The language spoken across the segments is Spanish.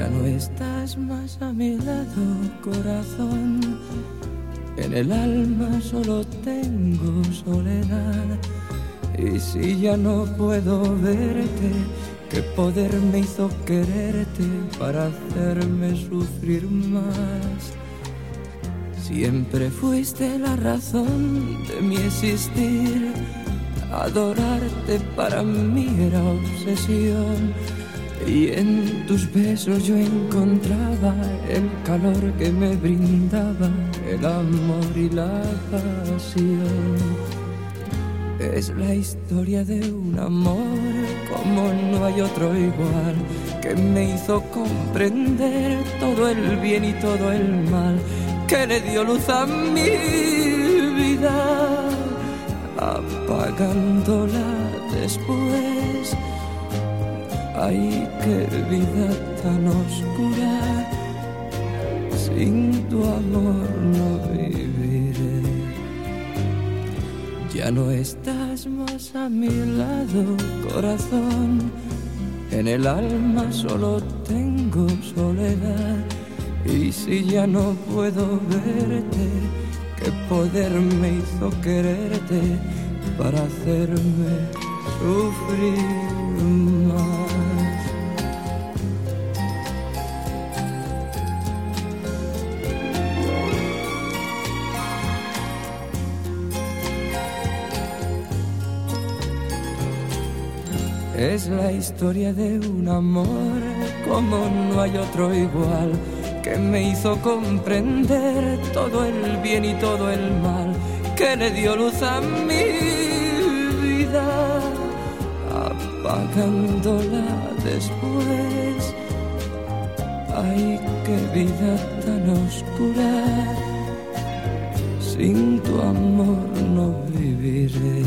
no estás más a mi lado, corazón. En el alma solo tengo soledad. Y si ya no puedo verte, ¿qué poder me hizo quererte para hacerme sufrir más? Siempre fuiste la razón de mi existir. Adorarte para mí era obsesión. Y en tus besos yo encontraba el calor que me brindaba el amor y la pasión. Es la historia de un amor como no hay otro igual, que me hizo comprender todo el bien y todo el mal, que le dio luz a mi vida, apagándola después. Ay, qué vida tan oscura, sin tu amor no viviré. Ya no estás más a mi lado, corazón. En el alma solo tengo soledad. Y si ya no puedo verte, ¿qué poder me hizo quererte para hacerme sufrir más? Es la historia de un amor como no hay otro igual, que me hizo comprender todo el bien y todo el mal, que le dio luz a mi vida, apagándola después. Ay, qué vida tan oscura, sin tu amor no viviré.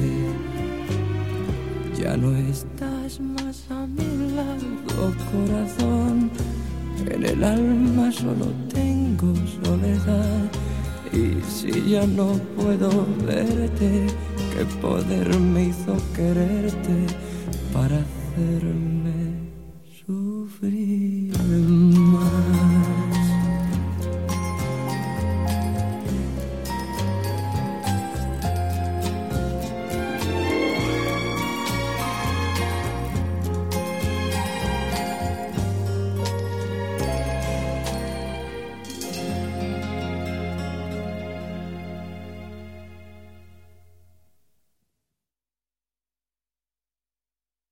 Ya no estás más a mi lado, corazón. En el alma solo tengo soledad. Y si ya no puedo verte, ¿qué poder me hizo quererte para hacerme sufrir?